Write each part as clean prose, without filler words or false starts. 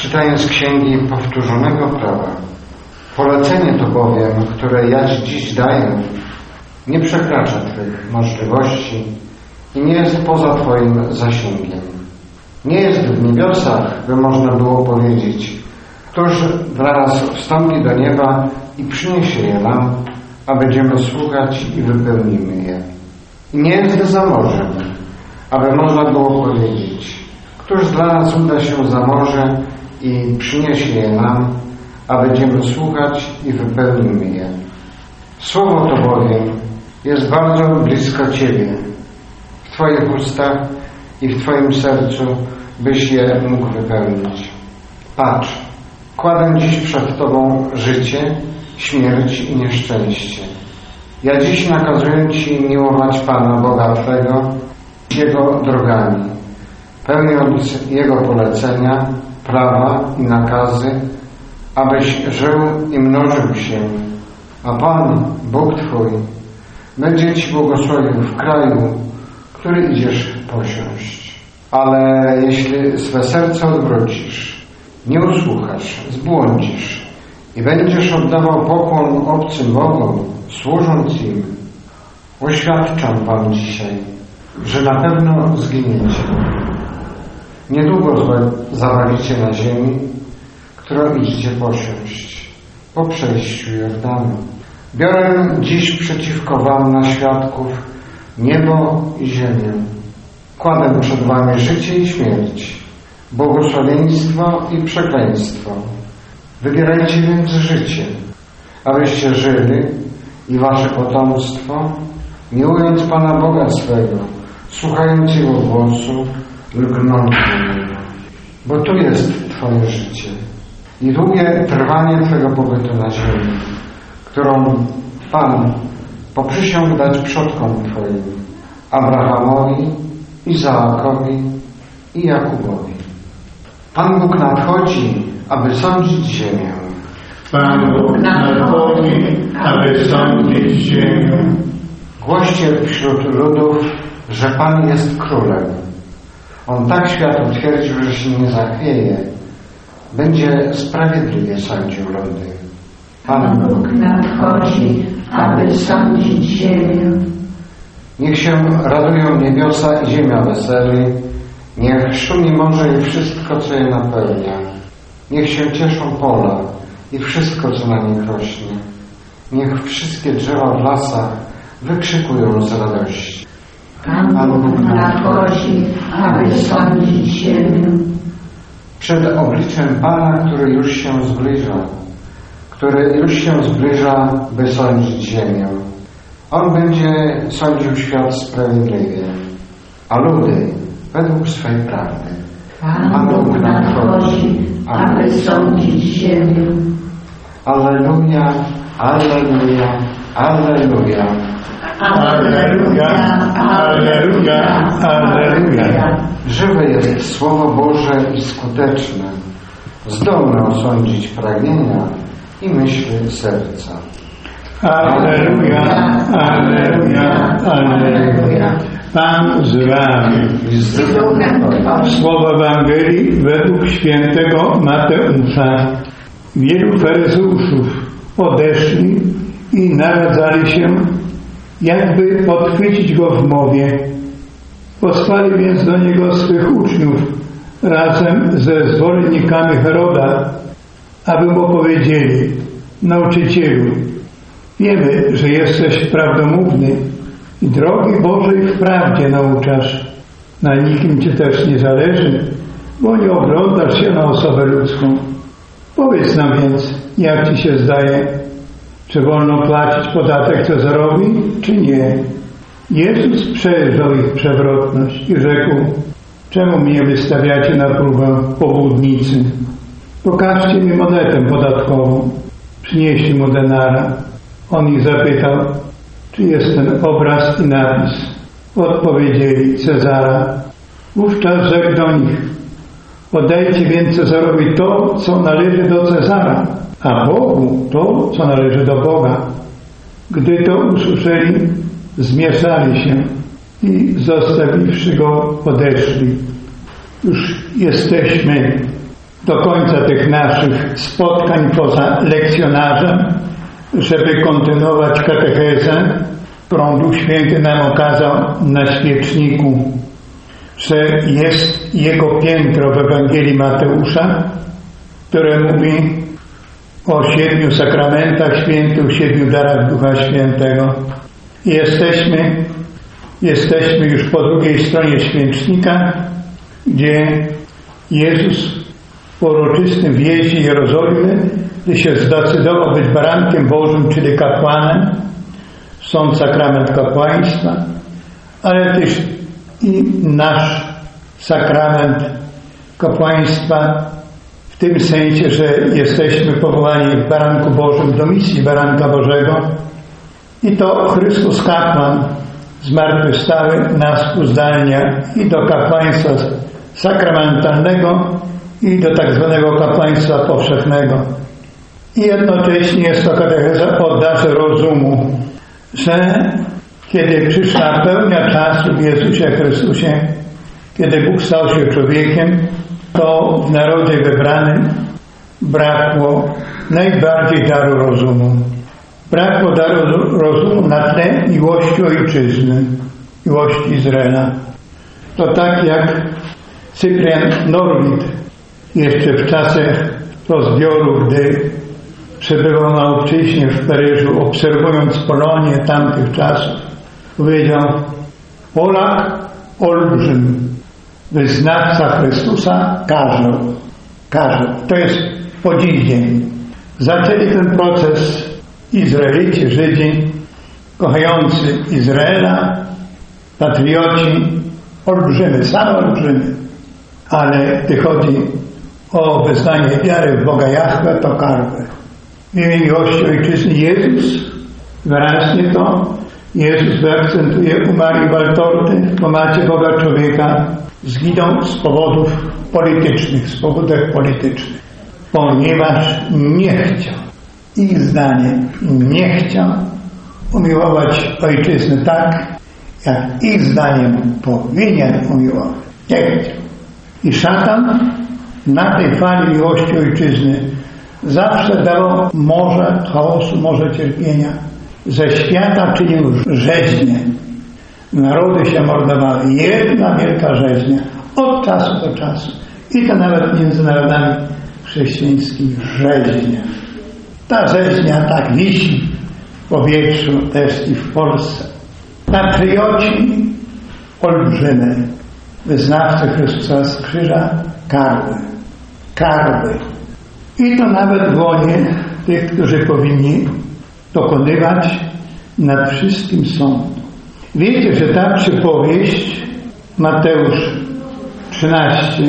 czytając księgi powtórzonego prawa. Polecenie to bowiem, które ja Ci dziś daję, nie przekracza Twych możliwości i nie jest poza Twoim zasięgiem. Nie jest w niebiosach, by można było powiedzieć, któż wraz wstąpi do nieba i przyniesie je nam, a będziemy słuchać i wypełnimy je. I nie jest za morzem, aby można było powiedzieć, któż dla nas uda się za morze i przyniesie je nam, a będziemy słuchać i wypełnimy je. Słowo to bowiem jest bardzo blisko Ciebie, w Twoich ustach i w Twoim sercu, byś je mógł wypełnić. Patrz, kładę dziś przed Tobą życie, śmierć i nieszczęście. Ja dziś nakazuję Ci miłować Pana Boga Twego Jego drogami, pełniąc Jego polecenia, prawa i nakazy, abyś żył i mnożył się, a Pan, Bóg Twój, będzie Ci błogosławił w kraju, który idziesz posiąść. Ale jeśli swe serce odwrócisz, nie usłuchasz, zbłądzisz i będziesz oddawał pokłon obcym bogom, służąc im, oświadczam Wam dzisiaj, że na pewno zginiecie. Niedługo zawalicie na ziemi, którą idziecie posiąść, po przejściu Jordanu. Biorę dziś przeciwko Wam na świadków niebo i ziemię. Kładę przed Wami życie i śmierć, błogosławieństwo i przekleństwo. Wybierajcie więc życie, abyście żyli i Wasze potomstwo, miłując Pana Boga swego, słuchając Jego głosu, lgnąc do Niego. Bo tu jest Twoje życie i długie trwanie Twego pobytu na ziemi, którą Pan poprzysiągł dać przodkom Twoim, Abrahamowi, Izaakowi i Jakubowi. Pan Bóg nadchodzi, aby sądzić ziemię. Pan Bóg nadchodzi, aby sądzić ziemię. Głoście wśród ludów, że Pan jest królem. On tak świat utwierdził, że się nie zachwieje. Będzie sprawiedliwie sądził ludy. Pan Bóg nadchodzi, aby sądzić ziemię. Niech się radują niebiosa i ziemia weseli. Niech szumi morze i wszystko, co je napełnia. Niech się cieszą pola i wszystko, co na nich rośnie. Niech wszystkie drzewa w lasach wykrzykują z radości. Pan Bóg nadchodzi, aby sądzić ziemię. Przed obliczem Pana, który już się zbliża, by sądzić ziemię. On będzie sądził świat sprawiedliwie, a ludy według swej prawdy. Pan Bóg nadchodzi, aby sądzić ziemię. Alleluja, alleluja, alleluja. Alleluja, alleluja, alleluja. Żywe jest Słowo Boże i skuteczne, zdolne osądzić pragnienia i myśli serca. Alleluja, alleluja, alleluja. Pan z Wami. Słowo Ewangelii według świętego Mateusza. Wielu faryzeuszów odeszli i naradzali się, jakby podchwycić go w mowie. Posłali więc do niego swych uczniów razem ze zwolennikami Heroda, aby mu powiedzieli: Nauczycielu, wiemy, że jesteś prawdomówny i drogi Bożej w prawdzie nauczasz. Na nikim Ci też nie zależy, bo nie oglądasz się na osobę ludzką. Powiedz nam więc, jak Ci się zdaje, czy wolno płacić podatek Cezarowi, czy nie? Jezus przejrzał ich przewrotność i rzekł: czemu mnie wystawiacie na próbę, obłudnicy? Pokażcie mi monetę podatkową. Przynieśli mu denara. On ich zapytał, czy jest ten obraz i napis. Odpowiedzieli: Cezara. Wówczas rzekł do nich: oddajcie więc Cezarowi to, co należy do Cezara, a Bogu to, co należy do Boga. Gdy to usłyszeli, zmieszali się i zostawiwszy go, odeszli. Już jesteśmy do końca tych naszych spotkań poza lekcjonarzem, żeby kontynuować katechezę, którą Duch Święty nam okazał na świeczniku, że jest jego piętro w Ewangelii Mateusza, które mówi o 7 sakramentach świętych, 7 darach Ducha Świętego. I jesteśmy już po drugiej stronie świecznika, gdzie Jezus w uroczystym wjeździe Jerozolimy, gdy się zdecydował być barankiem Bożym, czyli kapłanem, stąd sakrament kapłaństwa, ale też i nasz sakrament kapłaństwa w tym sensie, że jesteśmy powołani w baranku Bożym do misji baranka Bożego i to Chrystus kapłan zmartwychwstały nas uzdalnia i do kapłaństwa sakramentalnego i do tak zwanego kapłaństwa powszechnego. I jednocześnie jest to katecheza o darze rozumu, że kiedy przyszła pełnia czasu w Jezusie Chrystusie, kiedy Bóg stał się człowiekiem, to w narodzie wybranym brakło najbardziej daru rozumu. Brakło daru rozumu na tle miłości ojczyzny, miłości Izraela. To tak jak Cyprian Norwid jeszcze w czasach rozbioru, gdy przebywał na obczyźnie w Paryżu, obserwując Polonię tamtych czasów, powiedział: Polak olbrzym, wyznawca Chrystusa karzeł. To jest po dziś dzień. Zaczęli ten proces Izraelici, Żydzi, kochający Izraela, patrioci, olbrzymy, same olbrzymy. Ale gdy chodzi o wyznanie wiary w Boga Jahwe, to karwę. W imię miłości ojczyzny Jezus, wyraźnie to, Jezus wyakcentuje u Marii Waltorty, bo macie Boga człowieka, zginął z powodów politycznych, z powodów politycznych, ponieważ nie chciał, ich zdaniem, nie chciał umiłować ojczyzny tak, jak ich zdaniem powinien umiłować. Nie chciał. I szatan na tej fali miłości ojczyzny zawsze dawał morze chaosu, morze cierpienia. Ze świata czynił rzeźnię. Narody się mordowały. Jedna wielka rzeźnia. Od czasu do czasu. I to nawet między narodami chrześcijańskimi rzeźnia. Ta rzeźnia tak wisi w powietrzu też i w Polsce. Patrioci olbrzymy, wyznawcy Chrystusa z krzyża, karły. I to nawet w łonie tych, którzy powinni dokonywać nad wszystkim sądu. Wiecie, że ta przypowieść Mateusz 13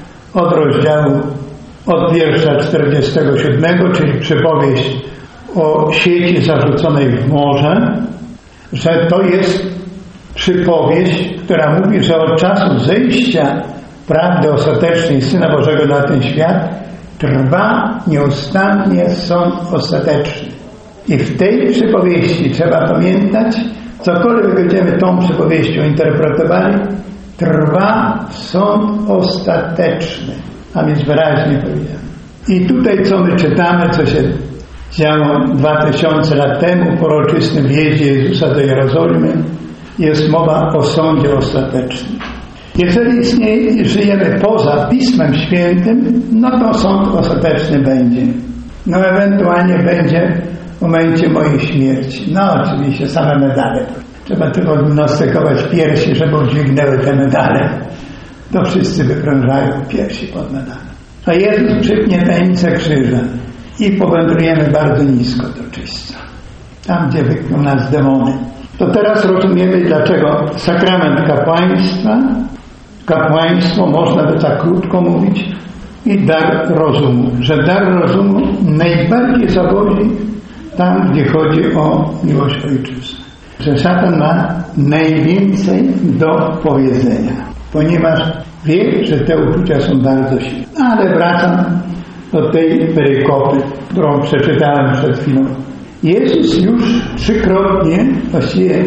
od wiersza 47, czyli przypowieść o sieci zarzuconej w morze, że to jest przypowieść, która mówi, że od czasu zejścia prawdy ostatecznej Syna Bożego na ten świat trwa nieustannie sąd ostateczny. I w tej przypowieści trzeba pamiętać, cokolwiek będziemy tą przypowieścią interpretowali, trwa sąd ostateczny. Tam jest wyraźnie powiedziane. I tutaj, co my czytamy, co się działo 2000 lat temu po uroczystym wjeździe Jezusa do Jerozolimy, jest mowa o sądzie ostatecznym. Jeżeli żyjemy poza Pismem Świętym, no to sąd ostateczny będzie. No ewentualnie będzie w momencie mojej śmierci. No oczywiście same medale. Trzeba tylko gimnastykować piersi, żeby udźwignęły te medale. To wszyscy wyprężają piersi pod medale. A Jezus przypnie tajemnicę krzyża i powędrujemy bardzo nisko do czyśćca. Tam, gdzie wykną nas demony. To teraz rozumiemy, dlaczego sakrament kapłaństwo, można by tak krótko mówić, i dar rozumu. Że dar rozumu najbardziej zawodzi tam, gdzie chodzi o miłość ojczyzny. Że szatan ma najwięcej do powiedzenia, ponieważ wie, że te uczucia są bardzo silne. Ale wracam do tej perykopy, którą przeczytałem przed chwilą. Jezus już 3-krotnie, właściwie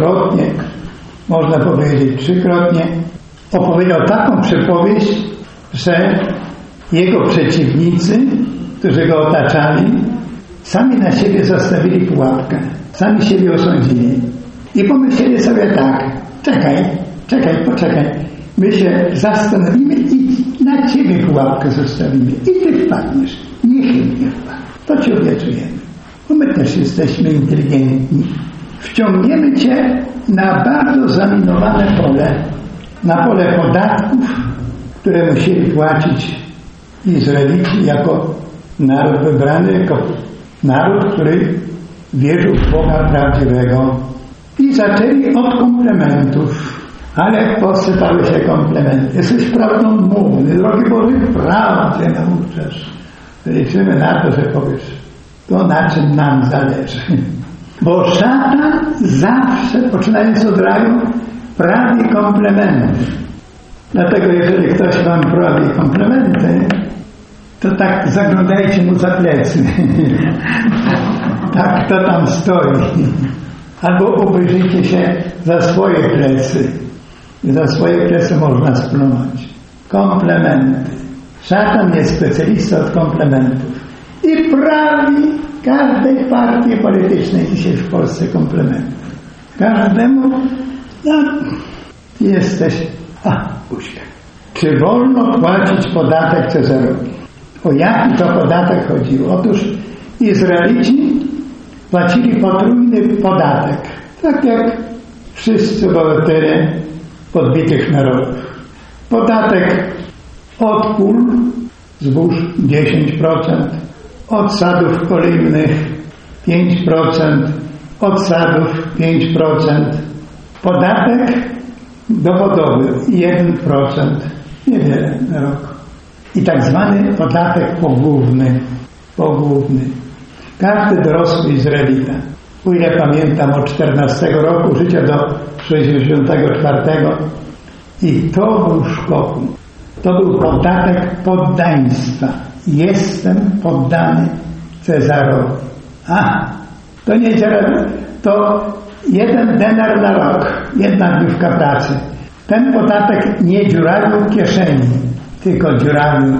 4-krotnie, można powiedzieć 3-krotnie, opowiedział taką przypowieść, że jego przeciwnicy, którzy go otaczali, sami na siebie zastawili pułapkę, sami siebie osądzili i pomyśleli sobie tak: poczekaj, my się zastanowimy i na ciebie pułapkę zostawimy i ty wpadniesz, niechybnie wpadł, to ci obiecujemy, bo my też jesteśmy inteligentni. Wciągniemy cię na bardzo zaminowane pole, na pole podatków, które musieli płacić Izraelici jako naród wybrany, jako naród, który wierzył w Boga prawdziwego. I zaczęli od komplementów, ale posypały się komplementy. Jesteś prawdomówny, drogi Boże, prawdzie nauczasz. Liczymy na to, że powiesz to, na czym nam zależy. Bo szatan zawsze, poczynając od raju, prawi komplementy. Dlatego jeżeli ktoś wam prawi komplementy, to tak zaglądajcie mu za plecy. Tak, kto tam stoi. Albo obejrzyjcie się za swoje plecy. I za swoje plecy można splunąć. Komplementy. Szatan jest specjalistą od komplementów. I prawi każdej partii politycznej dzisiaj w Polsce komplementów. Każdemu, jesteś, uśmiech. Czy wolno płacić podatek Cezarowi? O jaki to podatek chodziło? Otóż Izraelici płacili potrójny podatek, tak jak wszyscy obywatele podbitych narodów. Podatek od pól, zbóż 10%, od sadów oliwnych 5%, od sadów 5%, podatek dochodowy 1%, niewiele na rok. I tak zwany podatek pogłówny. Każdy dorosły Izraelita, o ile pamiętam, od 14 roku życia do 64 i to był szkoły. To był podatek poddaństwa. Jestem poddany Cezarowi. To nie działa, to 1 denar na rok, 1 dniówka pracy. Ten podatek nie dziurawił kieszeni, tylko dziurawił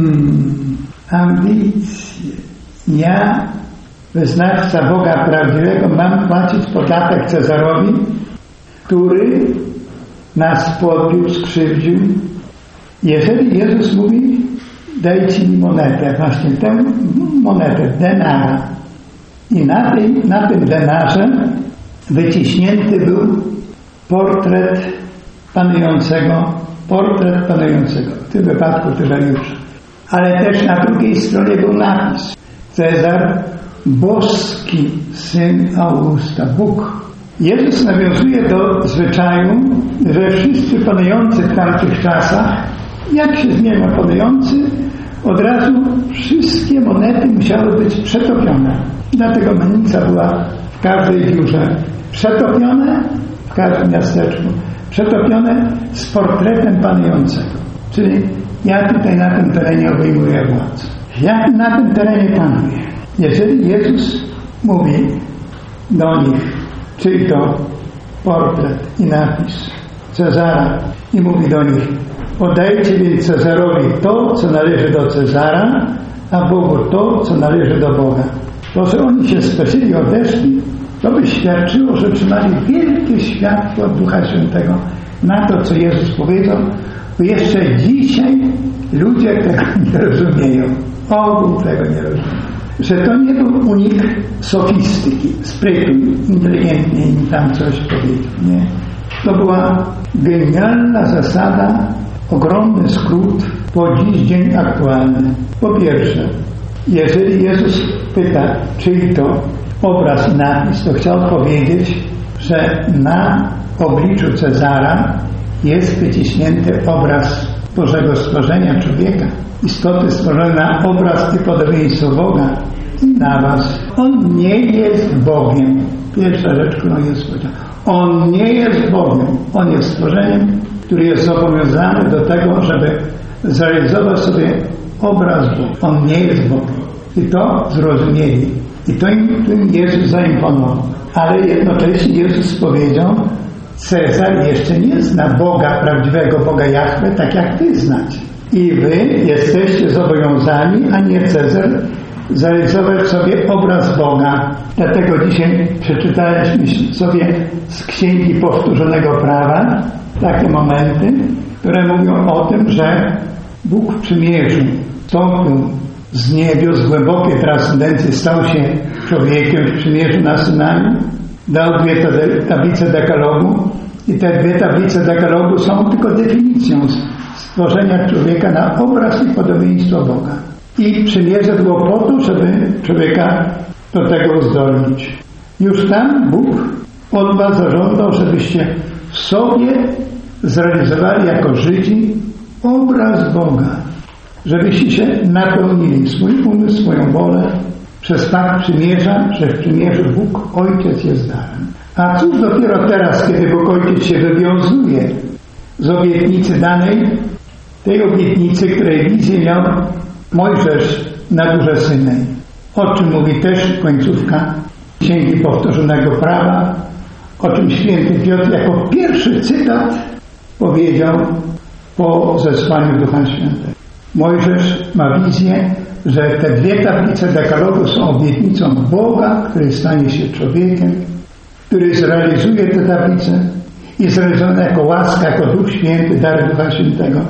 ambicje. Ja, wyznawca Boga prawdziwego, mam płacić podatek Cezarowi, który nas podbił, skrzywdził. Jeżeli Jezus mówi, dajcie mi monetę, właśnie tę monetę, denara. I na tym denarze wyciśnięty był portret panującego, w tym wypadku Tyberiusza. Ale też na drugiej stronie był napis: Cezar, boski syn Augusta, Bóg. Jezus nawiązuje do zwyczaju, że wszyscy panujący w tamtych czasach, jak się zmienia panujący, od razu wszystkie monety musiały być przetopione. Dlatego mennica była w każdej biurze przetopione, w każdym miasteczku przetopione z portretem panującego. Czyli ja tutaj na tym terenie obejmuję władzę. Ja na tym terenie panuję. Jeżeli Jezus mówi do nich, czyj to portret i napis Cezara, i mówi do nich: oddajcie więc Cezarowi to, co należy do Cezara, a Bogu to, co należy do Boga. To, że oni się speszyli, odeszli, to by świadczyło, że trzymali wielkie światło Ducha Świętego na to, co Jezus powiedział, bo jeszcze dzisiaj ludzie tego nie rozumieją. Ogół tego nie rozumie. Że to nie był unik sofistyki, sprytu, inteligentnie im tam coś powiedział. Nie. To była genialna zasada, ogromny skrót po dziś dzień aktualny. Po pierwsze, jeżeli Jezus pyta, czyj to obraz i napis, to chciał powiedzieć, że na obliczu Cezara jest wyciśnięty obraz Bożego stworzenia człowieka, istoty stworzone na obraz i podobieństwo Boga i na was. On nie jest Bogiem. Pierwsza rzecz, którą jest powiedział. On nie jest Bogiem. On jest stworzeniem, który jest zobowiązany do tego, żeby zrealizować sobie obraz Boga. On nie jest Bogiem. I to zrozumieli. I to im Jezus zaimponował. Ale jednocześnie Jezus powiedział: Cezar jeszcze nie zna Boga, prawdziwego Boga Jahwe, tak jak ty znacie. I wy jesteście zobowiązani, a nie Cezar, zrealizować sobie obraz Boga. Dlatego dzisiaj przeczytaliśmy sobie z Księgi Powtórzonego Prawa takie momenty, które mówią o tym, że Bóg w przymierzu wstąpił z niebios, z głębokiej transcendencji, stał się człowiekiem w przymierzu na Synaju, dał 2 tablice dekalogu i te 2 tablice dekalogu są tylko definicją stworzenia człowieka na obraz i podobieństwo Boga. I przymierze było po to, żeby człowieka do tego uzdolnić. Już tam Bóg od was zażądał, żebyście w sobie zrealizowali jako Żydzi obraz Boga. Żebyście się napełnili swój umysł, swoją wolę przez fakt przymierza, że w przymierzu Bóg Ojciec jest darem. A cóż dopiero teraz, kiedy Bóg Ojciec się wywiązuje z obietnicy danej, tej obietnicy, której wizję miał Mojżesz na Górze Synaj. O czym mówi też końcówka Księgi Powtórzonego Prawa, o czym święty Piotr jako pierwszy cytat powiedział po zesłaniu Ducha Świętego. Mojżesz ma wizję, że te 2 tablice dekalogu są obietnicą Boga, który stanie się człowiekiem, który zrealizuje te tablice i zrealizuje jako łaska, jako Duch Święty, dar Ducha Świętego.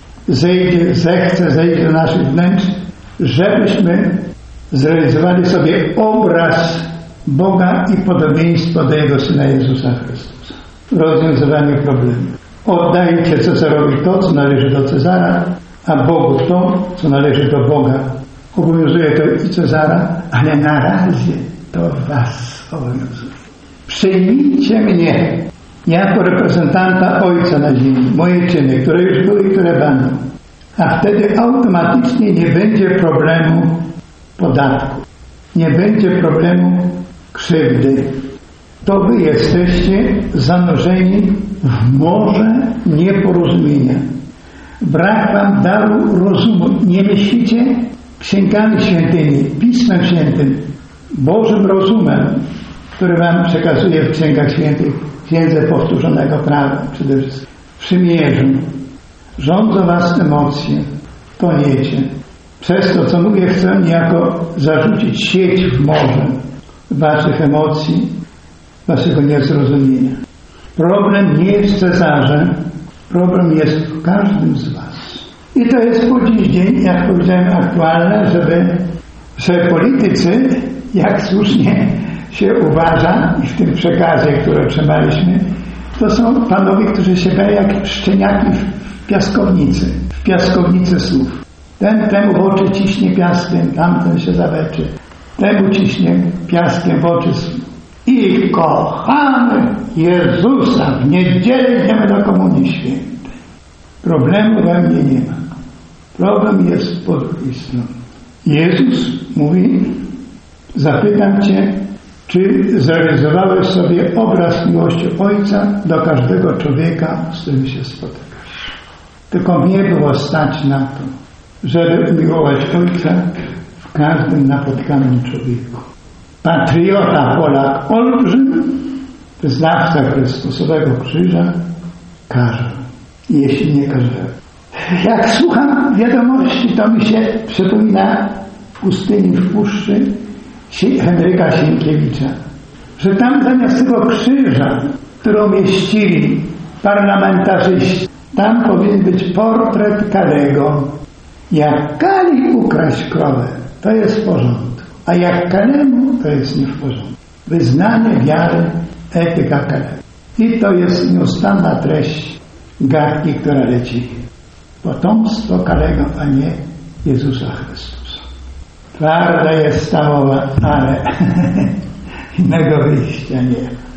Zejdzie do naszych wnętrz, żebyśmy zrealizowali sobie obraz Boga i podobieństwo do Jego Syna Jezusa Chrystusa w rozwiązywaniu problemu. Oddajcie Cezarowi to, co należy do Cezara, a Bogu to, co należy do Boga. Obowiązuje to i Cezara, ale na razie to was obowiązuje. Przyjmijcie mnie jako reprezentanta Ojca na ziemi, moje czyny, które już były i które będą. A wtedy automatycznie nie będzie problemu podatku. Nie będzie problemu krzywdy. To wy jesteście zanurzeni w morze nieporozumienia. Brak wam daru rozumu. Nie myślicie księgami świętymi, Pismem Świętym, Bożym rozumem, który wam przekazuje w Księgach Świętych, Księdze Powtórzonego Prawa przede wszystkim. W przymierzu rządzą was emocje, toniecie. Przez to, co mówię, chcę niejako zarzucić sieć w morze waszych emocji, waszego niezrozumienia. Problem nie jest w Cezarze, problem jest w każdym z was. I to jest po dziś dzień, jak powiedziałem, aktualne, że politycy, jak słusznie się uważa i w tym przekazie, który otrzymaliśmy, to są panowie, którzy się dają jak szczeniaki w piaskownicy słów. Ten temu w oczy ciśnie piaskiem, tamten się zabeczy. Temu ciśnie piaskiem w oczy i kochamy Jezusa. W niedzielę idziemy do Komunii Świętej. Problemu we mnie nie ma. Problem jest po drugiej stronie. Jezus mówi, zapytam Cię, czy zrealizowałeś sobie obraz miłości Ojca do każdego człowieka, z którym się spotykasz. Tylko mnie było stać na to, żeby miłować Ojca w każdym napotkanym człowieku. Patriota, Polak, olbrzym, wyznawca Chrystusowego krzyża, każe, jeśli nie każdego. Jak słucham wiadomości, to mi się przypomina w pustyni, w puszczy Henryka Sienkiewicza, że tam zamiast tego krzyża, którą mieścili parlamentarzyści, tam powinien być portret Kalego. Jak Kali ukraść krowę, to jest w porządku, a jak Kalemu, to jest nie w porządku. Wyznanie wiary, etyka Kalego. I to jest nieustanna treść gadki, która leci. Potomstwo Kalego, a nie Jezusa Chrystusa. Twarda jest ta mowa, ale innego wyjścia nie.